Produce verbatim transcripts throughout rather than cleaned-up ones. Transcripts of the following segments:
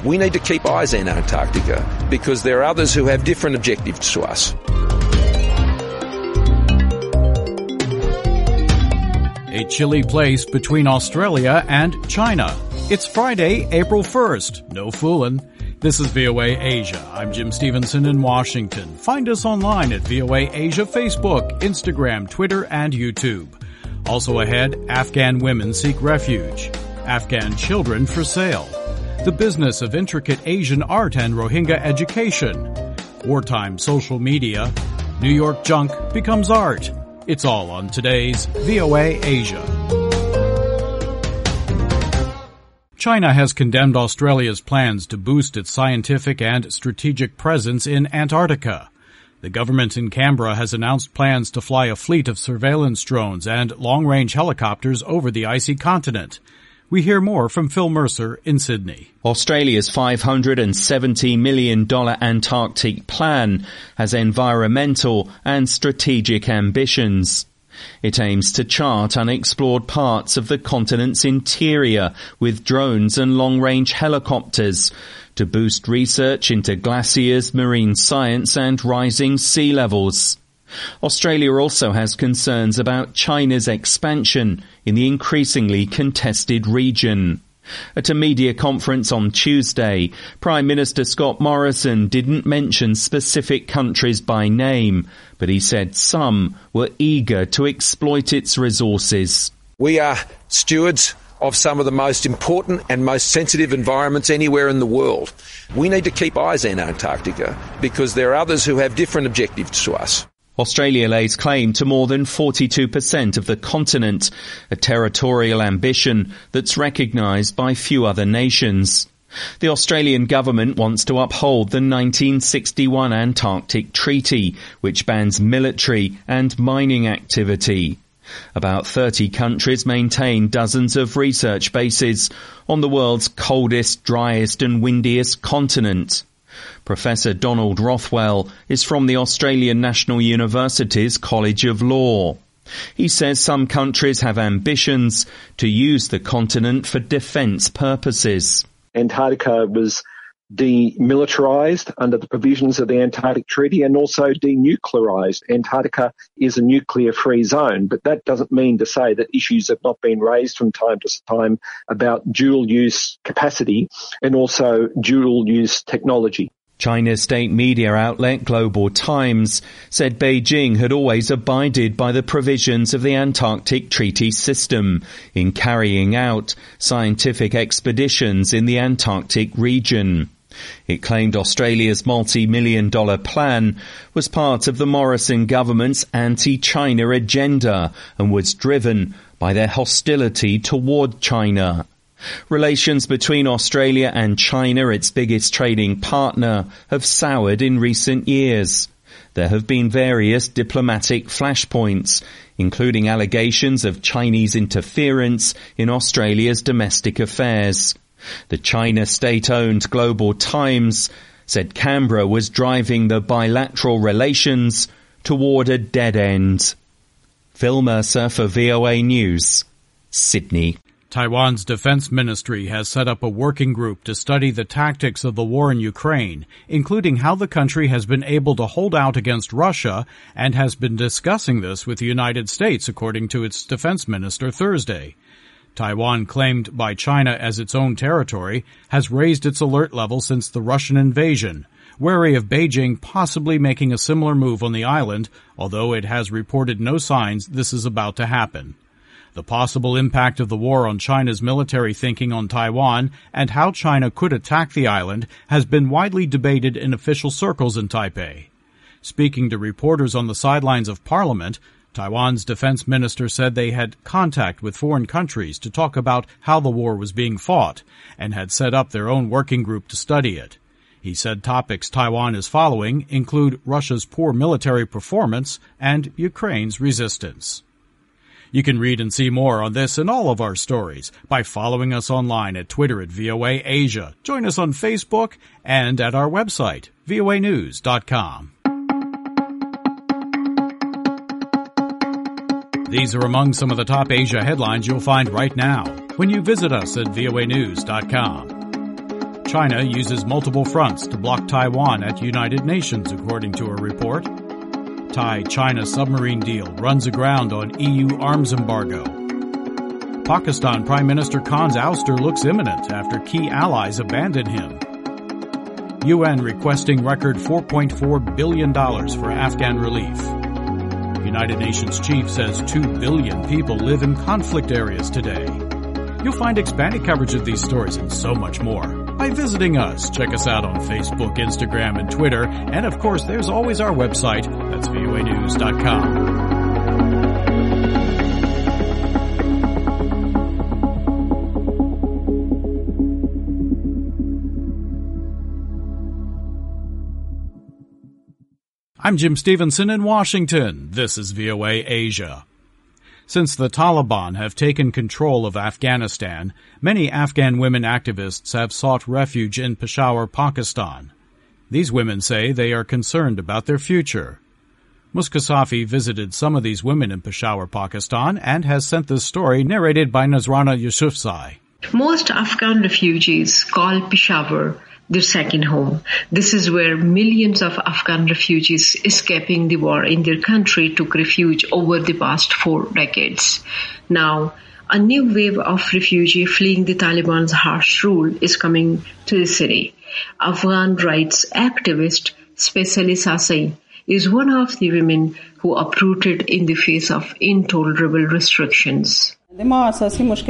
We need to keep eyes on Antarctica because there are others who have different objectives to us. A chilly place between Australia and China. It's Friday, April first. No fooling. This is V O A Asia. I'm Jim Stevenson in Washington. Find us online at V O A Asia Facebook, Instagram, Twitter, and YouTube. Also ahead, Afghan women seek refuge. Afghan children for sale. The business of intricate Asian art and Rohingya education. Wartime social media. New York junk becomes art. It's all on today's V O A Asia. China has condemned Australia's plans to boost its scientific and strategic presence in Antarctica. The government in Canberra has announced plans to fly a fleet of surveillance drones and long-range helicopters over the icy continent. We hear more from Phil Mercer in Sydney. Australia's five hundred seventy million dollars Antarctic plan has environmental and strategic ambitions. It aims to chart unexplored parts of the continent's interior with drones and long-range helicopters to boost research into glaciers, marine science and rising sea levels. Australia also has concerns about China's expansion in the increasingly contested region. At a media conference on Tuesday, Prime Minister Scott Morrison didn't mention specific countries by name, but he said some were eager to exploit its resources. We are stewards of some of the most important and most sensitive environments anywhere in the world. We need to keep eyes on Antarctica because there are others who have different objectives to us. Australia lays claim to more than forty-two percent of the continent, a territorial ambition that's recognised by few other nations. The Australian government wants to uphold the nineteen sixty-one Antarctic Treaty, which bans military and mining activity. About thirty countries maintain dozens of research bases on the world's coldest, driest and windiest continent. Professor Donald Rothwell is from the Australian National University's College of Law. He says some countries have ambitions to use the continent for defence purposes. Antarctica was demilitarised under the provisions of the Antarctic Treaty and also denuclearised. Antarctica is a nuclear-free zone, but that doesn't mean to say that issues have not been raised from time to time about dual-use capacity and also dual-use technology. China's state media outlet Global Times said Beijing had always abided by the provisions of the Antarctic Treaty System in carrying out scientific expeditions in the Antarctic region. It claimed Australia's multi-million dollar plan was part of the Morrison government's anti-China agenda and was driven by their hostility toward China. Relations between Australia and China, its biggest trading partner, have soured in recent years. There have been various diplomatic flashpoints, including allegations of Chinese interference in Australia's domestic affairs. The China state-owned Global Times said Canberra was driving the bilateral relations toward a dead end. Phil Mercer for V O A News, Sydney. Taiwan's defense ministry has set up a working group to study the tactics of the war in Ukraine, including how the country has been able to hold out against Russia and has been discussing this with the United States, according to its defense minister Thursday. Taiwan, claimed by China as its own territory, has raised its alert level since the Russian invasion, wary of Beijing possibly making a similar move on the island, although it has reported no signs this is about to happen. The possible impact of the war on China's military thinking on Taiwan and how China could attack the island has been widely debated in official circles in Taipei. Speaking to reporters on the sidelines of Parliament, Taiwan's defense minister said they had contact with foreign countries to talk about how the war was being fought and had set up their own working group to study it. He said topics Taiwan is following include Russia's poor military performance and Ukraine's resistance. You can read and see more on this and all of our stories by following us online at Twitter at V O A Asia. Join us on Facebook and at our website, V O A news dot com. These are among some of the top Asia headlines you'll find right now when you visit us at V O A news dot com. China uses multiple fronts to block Taiwan at United Nations, according to a report. Thai-China submarine deal runs aground on E U arms embargo. Pakistan Prime Minister Khan's ouster looks imminent after key allies abandon him. U N requesting record four point four billion dollars for Afghan relief. United Nations chief says two billion people live in conflict areas today. You'll find expanded coverage of these stories and so much more by visiting us. Check us out on Facebook, Instagram, and Twitter. And of course, there's always our website. That's V O A news dot com. I'm Jim Stevenson in Washington. This is V O A Asia. Since the Taliban have taken control of Afghanistan, many Afghan women activists have sought refuge in Peshawar, Pakistan. These women say they are concerned about their future. Muska Safi visited some of these women in Peshawar, Pakistan, and has sent this story narrated by Nazrana Yusufzai. Most Afghan refugees call Peshawar their second home. This is where millions of Afghan refugees escaping the war in their country took refuge over the past four decades. Now, a new wave of refugees fleeing the Taliban's harsh rule is coming to the city. Afghan rights activist Specially Sasai is one of the women who uprooted in the face of intolerable restrictions. Because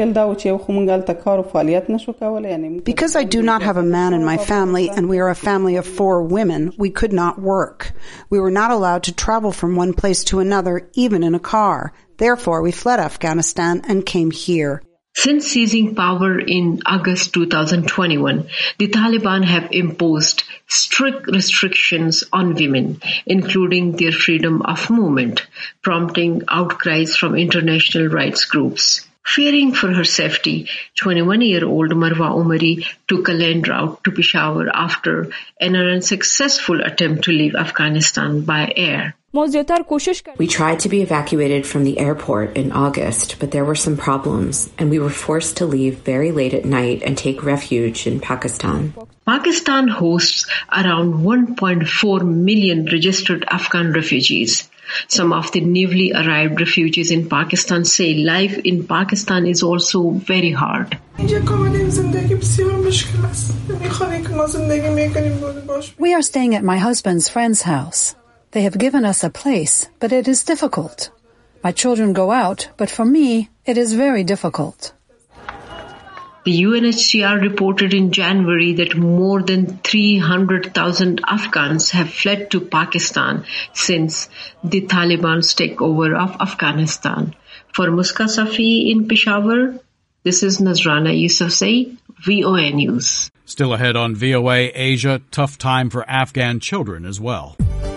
I do not have a man in my family and we are a family of four women, we could not work. We were not allowed to travel from one place to another, even in a car. Therefore, we fled Afghanistan and came here. Since seizing power in August two thousand twenty-one, the Taliban have imposed strict restrictions on women, including their freedom of movement, prompting outcries from international rights groups. Fearing for her safety, twenty-one-year-old Marwa Umari took a land route to Peshawar after an unsuccessful attempt to leave Afghanistan by air. We tried to be evacuated from the airport in August, but there were some problems, and we were forced to leave very late at night and take refuge in Pakistan. Pakistan hosts around one point four million registered Afghan refugees. Some of the newly arrived refugees in Pakistan say life in Pakistan is also very hard. We are staying at my husband's friend's house. They have given us a place, but it is difficult. My children go out, but for me, it is very difficult. The U N H C R reported in January that more than three hundred thousand Afghans have fled to Pakistan since the Taliban's takeover of Afghanistan. For Muska Safi in Peshawar, this is Nazrana Yusufzai, V O A News. Still ahead on V O A Asia, tough time for Afghan children as well.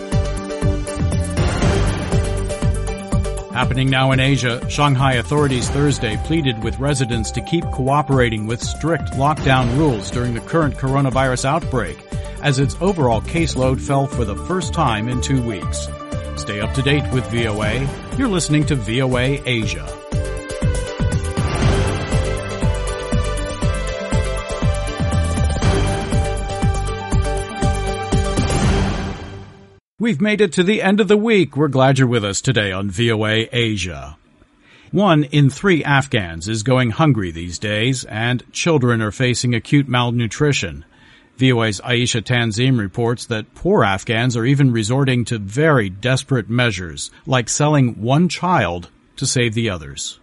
Happening now in Asia, Shanghai authorities Thursday pleaded with residents to keep cooperating with strict lockdown rules during the current coronavirus outbreak, as its overall caseload fell for the first time in two weeks. Stay up to date with V O A. You're listening to V O A Asia. We've made it to the end of the week. We're glad you're with us today on V O A Asia. One in three Afghans is going hungry these days, and children are facing acute malnutrition. V O A's Aisha Tanzim reports that poor Afghans are even resorting to very desperate measures, like selling one child to save the others.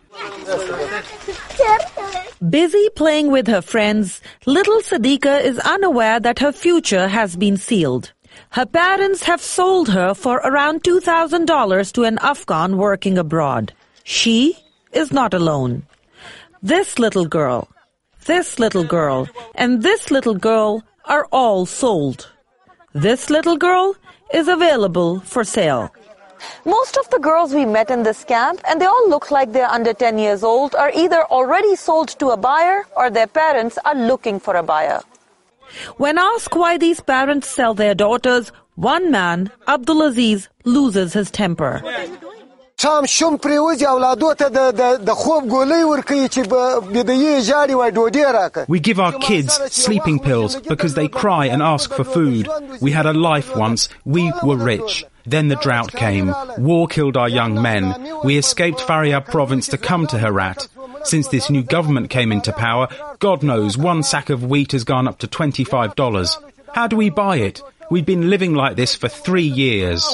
Busy playing with her friends, little Sadiqa is unaware that her future has been sealed. Her parents have sold her for around two thousand dollars to an Afghan working abroad. She is not alone. This little girl, this little girl, and this little girl are all sold. This little girl is available for sale. Most of the girls we met in this camp, and they all look like they're under ten years old, are either already sold to a buyer or their parents are looking for a buyer. When asked why these parents sell their daughters, one man, Abdulaziz, loses his temper. We give our kids sleeping pills because they cry and ask for food. We had a life once. We were rich. Then the drought came. War killed our young men. We escaped Faryab province to come to Herat. Since this new government came into power, God knows one sack of wheat has gone up to twenty-five dollars. How do we buy it? We've been living like this for three years.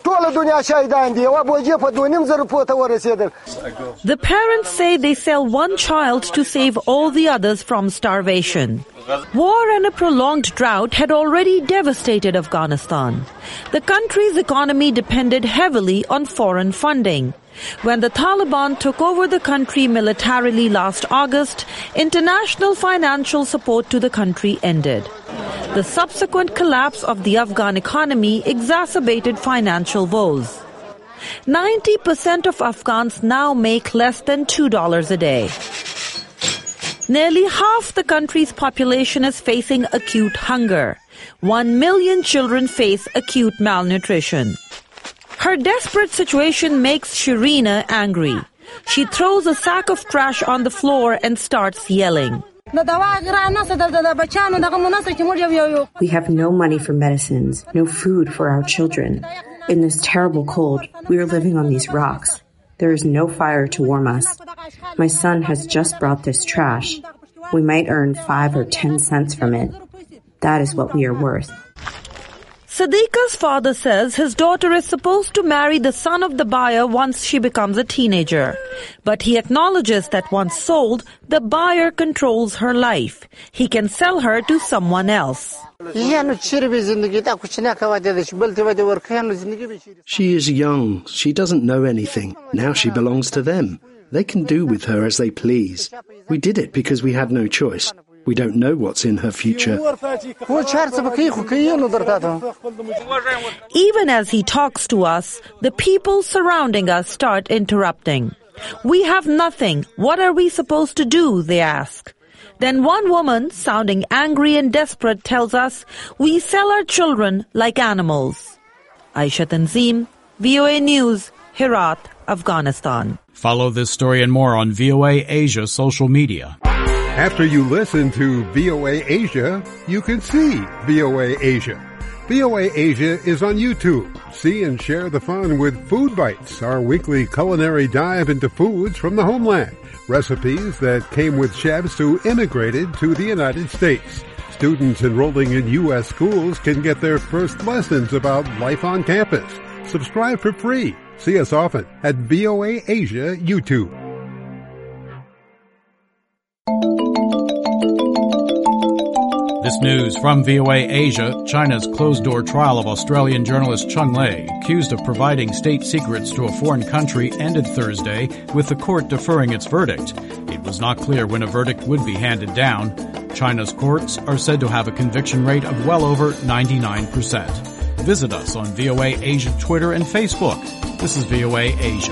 The parents say they sell one child to save all the others from starvation. War and a prolonged drought had already devastated Afghanistan. The country's economy depended heavily on foreign funding. When the Taliban took over the country militarily last August, international financial support to the country ended. The subsequent collapse of the Afghan economy exacerbated financial woes. ninety percent of Afghans now make less than two dollars a day. Nearly half the country's population is facing acute hunger. One million children face acute malnutrition. Her desperate situation makes Shirina angry. She throws a sack of trash on the floor and starts yelling. We have no money for medicines, no food for our children. In this terrible cold, we are living on these rocks. There is no fire to warm us. My son has just brought this trash. We might earn five or ten cents from it. That is what we are worth. Sadiqa's father says his daughter is supposed to marry the son of the buyer once she becomes a teenager. But he acknowledges that once sold, the buyer controls her life. He can sell her to someone else. She is young. She doesn't know anything. Now she belongs to them. They can do with her as they please. We did it because we had no choice. We don't know what's in her future. Even as he talks to us, the people surrounding us start interrupting. We have nothing. What are we supposed to do? They ask. Then one woman, sounding angry and desperate, tells us, we sell our children like animals. Aisha Tanzim, V O A News, Herat, Afghanistan. Follow this story and more on V O A Asia social media. After you listen to V O A Asia, you can see V O A Asia. V O A Asia is on YouTube. See and share the fun with Food Bites, our weekly culinary dive into foods from the homeland. Recipes that came with chefs who immigrated to the United States. Students enrolling in U S schools can get their first lessons about life on campus. Subscribe for free. See us often at V O A Asia YouTube. This news from V O A Asia. China's closed-door trial of Australian journalist Cheng Lei, accused of providing state secrets to a foreign country, ended Thursday, with the court deferring its verdict. It was not clear when a verdict would be handed down. China's courts are said to have a conviction rate of well over ninety-nine percent. Visit us on V O A Asia Twitter and Facebook. This is V O A Asia.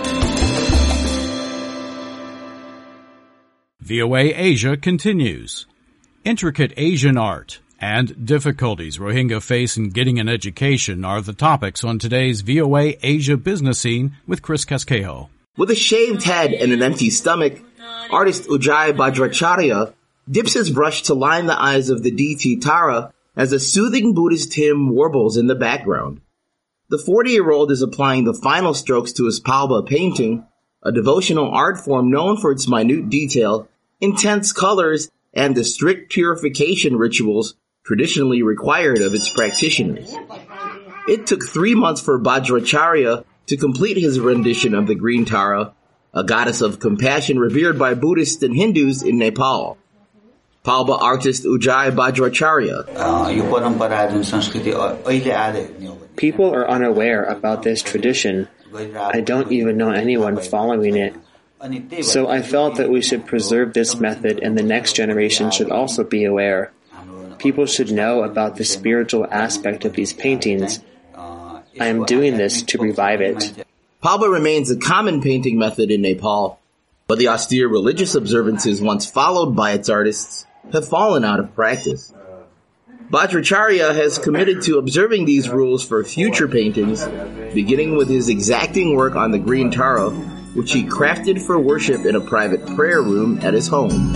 V O A Asia continues. Intricate Asian art and difficulties Rohingya face in getting an education are the topics on today's V O A Asia Business Scene with Chris Casquejo. With a shaved head and an empty stomach, artist Ujai Bajracharya dips his brush to line the eyes of the D T Tara as a soothing Buddhist hymn warbles in the background. The forty-year-old is applying the final strokes to his Palba painting, a devotional art form known for its minute detail, intense colors, and the strict purification rituals traditionally required of its practitioners. It took three months for Bajracharya to complete his rendition of the Green Tara, a goddess of compassion revered by Buddhists and Hindus in Nepal. Palba artist Ujai Bajracharya. People are unaware about this tradition. I don't even know anyone following it. So I felt that we should preserve this method and the next generation should also be aware. People should know about the spiritual aspect of these paintings. I am doing this to revive it. Palba remains a common painting method in Nepal, but the austere religious observances once followed by its artists have fallen out of practice. Bhattacharya has committed to observing these rules for future paintings, beginning with his exacting work on the green Tara, which he crafted for worship in a private prayer room at his home.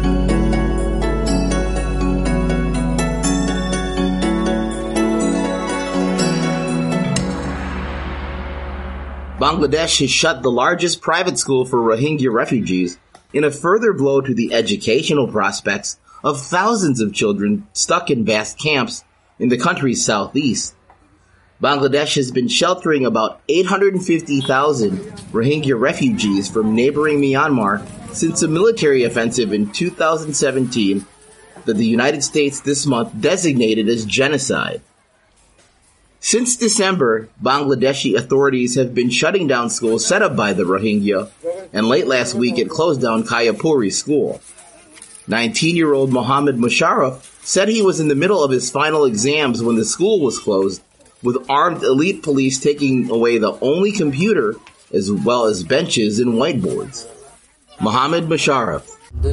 Bangladesh has shut the largest private school for Rohingya refugees in a further blow to the educational prospects of thousands of children stuck in vast camps in the country's southeast. Bangladesh has been sheltering about eight hundred fifty thousand Rohingya refugees from neighboring Myanmar since a military offensive in two thousand seventeen that the United States this month designated as genocide. Since December, Bangladeshi authorities have been shutting down schools set up by the Rohingya, and late last week it closed down Kayapuri School. nineteen-year-old Mohammed Musharraf said he was in the middle of his final exams when the school was closed, with armed elite police taking away the only computer as well as benches and whiteboards. Mohammed Musharraf.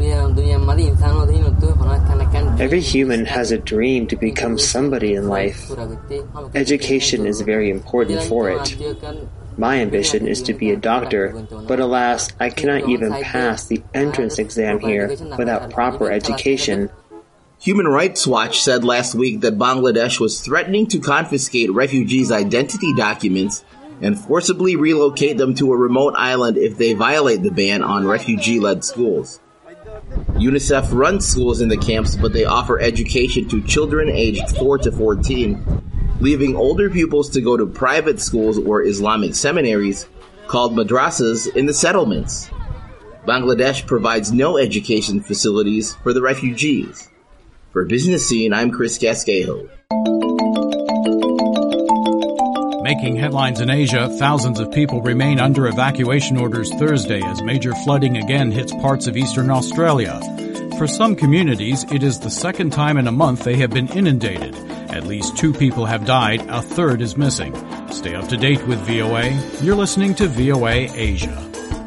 Every human has a dream to become somebody in life. Education is very important for it. My ambition is to be a doctor, but alas, I cannot even pass the entrance exam here without proper education. Human Rights Watch said last week that Bangladesh was threatening to confiscate refugees' identity documents and forcibly relocate them to a remote island if they violate the ban on refugee-led schools. UNICEF runs schools in the camps, but they offer education to children aged four to fourteen, leaving older pupils to go to private schools or Islamic seminaries called madrasas in the settlements. Bangladesh provides no education facilities for the refugees. For Business Scene, I'm Chris Casquejo. Making headlines in Asia, thousands of people remain under evacuation orders Thursday as major flooding again hits parts of eastern Australia. For some communities, it is the second time in a month they have been inundated. At least two people have died, a third is missing. Stay up to date with V O A. You're listening to V O A Asia.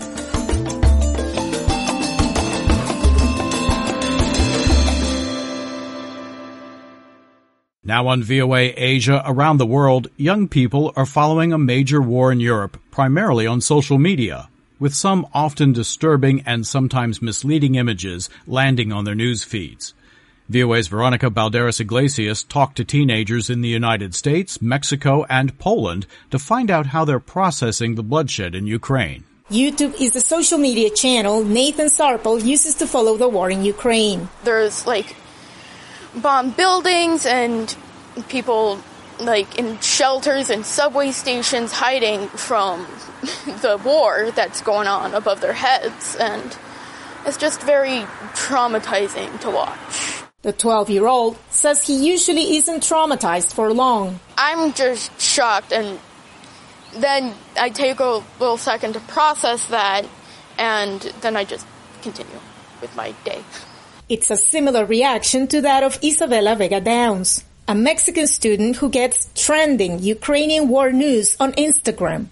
Now on V O A Asia, around the world, young people are following a major war in Europe, primarily on social media, with some often disturbing and sometimes misleading images landing on their news feeds. V O A's Veronica Balderas Iglesias talked to teenagers in the United States, Mexico, and Poland to find out how they're processing the bloodshed in Ukraine. YouTube is the social media channel Nathan Sarpel uses to follow the war in Ukraine. There's like bomb buildings and people like in shelters and subway stations hiding from the war that's going on above their heads, and it's just very traumatizing to watch. The twelve-year-old says he usually isn't traumatized for long. I'm just shocked, and then I take a little second to process that, and then I just continue with my day. It's a similar reaction to that of Isabella Vega Downs, a Mexican student who gets trending Ukrainian war news on Instagram.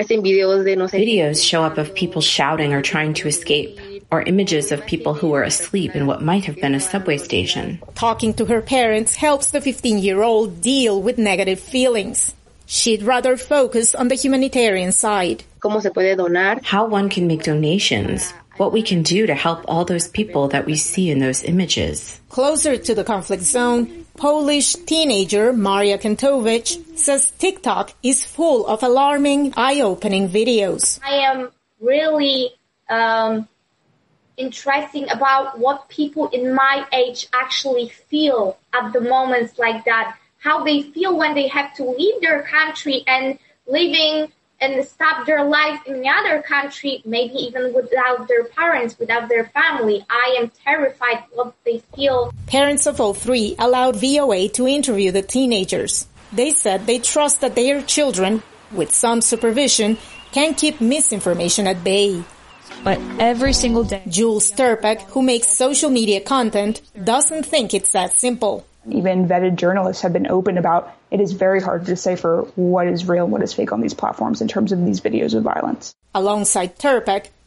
Videos show up of people shouting or trying to escape, or images of people who are asleep in what might have been a subway station. Talking to her parents helps the fifteen-year-old deal with negative feelings. She'd rather focus on the humanitarian side. How one can make donations, what we can do to help all those people that we see in those images. Closer to the conflict zone, Polish teenager Maria Kantovich says TikTok is full of alarming, eye-opening videos. I am really um, interested about what people in my age actually feel at the moments like that, how they feel when they have to leave their country and living and stop their life in the other country, maybe even without their parents, without their family. I am terrified what they feel. Parents of all three allowed V O A to interview the teenagers. They said they trust that their children, with some supervision, can keep misinformation at bay. But every single day, Jules Terpek, who makes social media content, doesn't think it's that simple. Even vetted journalists have been open about it is very hard to decipher what is real and what is fake on these platforms in terms of these videos of violence. Alongside Terpek,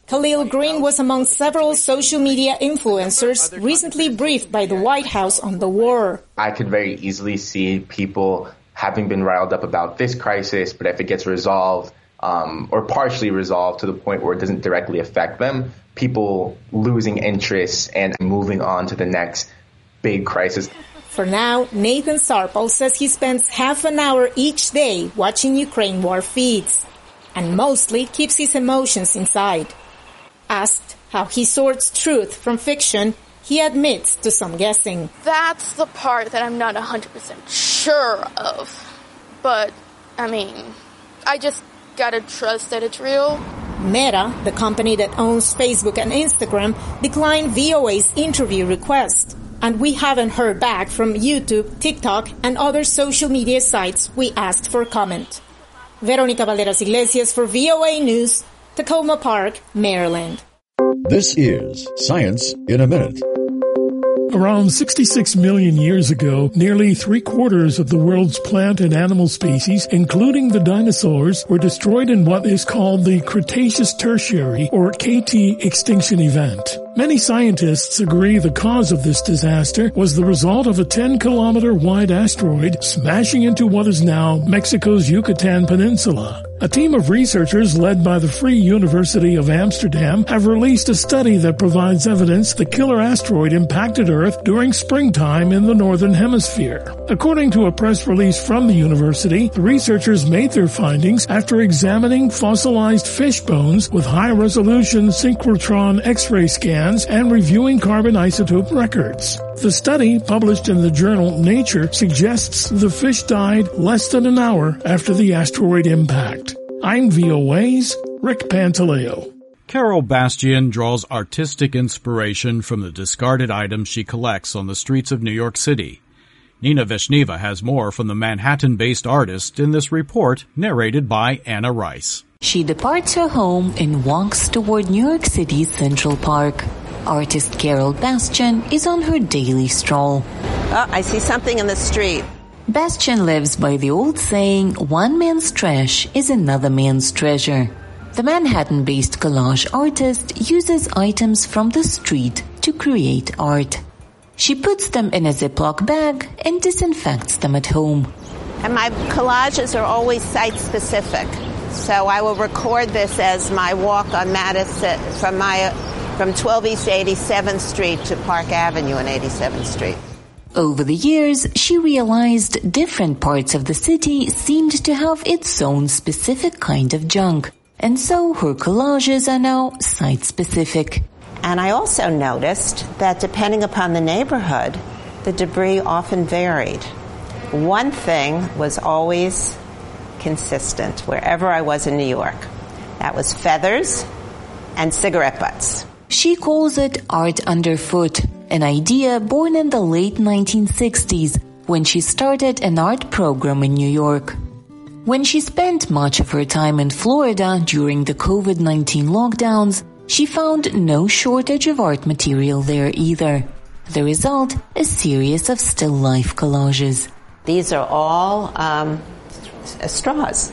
Khalil Green was among several social media influencers recently briefed by the White House on the war. I could very easily see people having been riled up about this crisis, but if it gets resolved um, or partially resolved to the point where it doesn't directly affect them, people losing interest and moving on to the next big crisis. For now, Nathan Sarpal says he spends half an hour each day watching Ukraine war feeds and mostly keeps his emotions inside. Asked how he sorts truth from fiction, he admits to some guessing. That's the part that I'm not one hundred percent sure of. But, I mean, I just gotta trust that it's real. Meta, the company that owns Facebook and Instagram, declined V O A's interview request. And we haven't heard back from YouTube, TikTok, and other social media sites we asked for comment. Veronica Valderas Iglesias for V O A News, Tacoma Park, Maryland. This is Science in a Minute. Around sixty-six million years ago, nearly three-quarters of the world's plant and animal species, including the dinosaurs, were destroyed in what is called the Cretaceous Tertiary, or K T, extinction event. Many scientists agree the cause of this disaster was the result of a ten kilometer wide asteroid smashing into what is now Mexico's Yucatan Peninsula. A team of researchers led by the Free University of Amsterdam have released a study that provides evidence the killer asteroid impacted Earth during springtime in the Northern Hemisphere. According to a press release from the university, the researchers made their findings after examining fossilized fish bones with high-resolution synchrotron X-ray scans and reviewing carbon isotope records. The study, published in the journal Nature, suggests the fish died less than an hour after the asteroid impact. I'm V O A's Rick Pantaleo. Carol Bastian draws artistic inspiration from the discarded items she collects on the streets of New York City. Nina Veshneva has more from the Manhattan-based artist in this report narrated by Anna Rice. She departs her home and walks toward New York City's Central Park. Artist Carol Bastian is on her daily stroll. Oh, I see something in the street. Bastian lives by the old saying, one man's trash is another man's treasure. The Manhattan-based collage artist uses items from the street to create art. She puts them in a Ziploc bag and disinfects them at home. And my collages are always site-specific. So I will record this as my walk on Madison from my from twelve East eighty-seventh Street to Park Avenue and eighty-seventh Street. Over the years, she realized different parts of the city seemed to have its own specific kind of junk. And so her collages are now site-specific. And I also noticed that depending upon the neighborhood, the debris often varied. One thing was always consistent wherever I was in New York. That was feathers and cigarette butts. She calls it art underfoot, an idea born in the late nineteen sixties when she started an art program in New York. When she spent much of her time in Florida during the covid nineteen lockdowns, she found no shortage of art material there either. The result, a series of still life collages. These are all um, straws.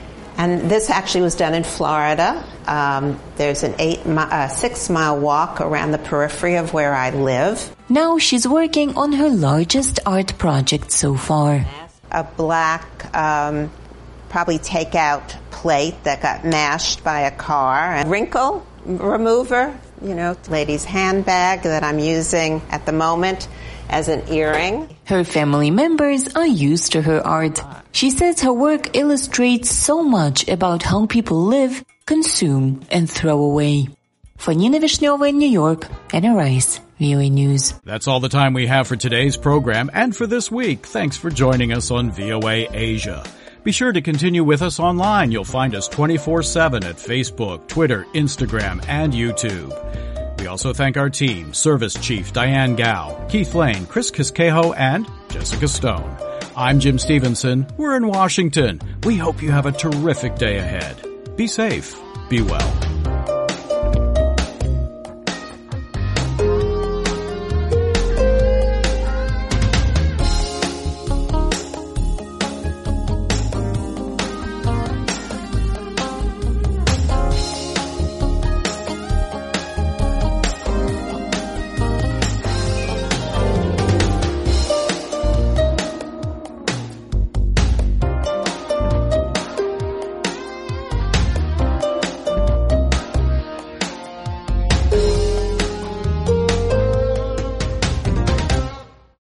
And this actually was done in Florida. Um, there's an eight, uh, six-mile walk around the periphery of where I live. Now she's working on her largest art project so far. A black, um, probably takeout plate that got mashed by a car. A wrinkle remover, you know, lady's handbag that I'm using at the moment as an earring. Her family members are used to her art. She says her work illustrates so much about how people live, consume, and throw away. For Nina Vishneva in New York, Anna Rice, V O A News. That's all the time we have for today's program and for this week. Thanks for joining us on V O A Asia. Be sure to continue with us online. You'll find us twenty-four seven at Facebook, Twitter, Instagram, and YouTube. We also thank our team, Service Chief Diane Gao, Keith Lane, Chris Kiskeho, and Jessica Stone. I'm Jim Stevenson. We're in Washington. We hope you have a terrific day ahead. Be safe. Be well.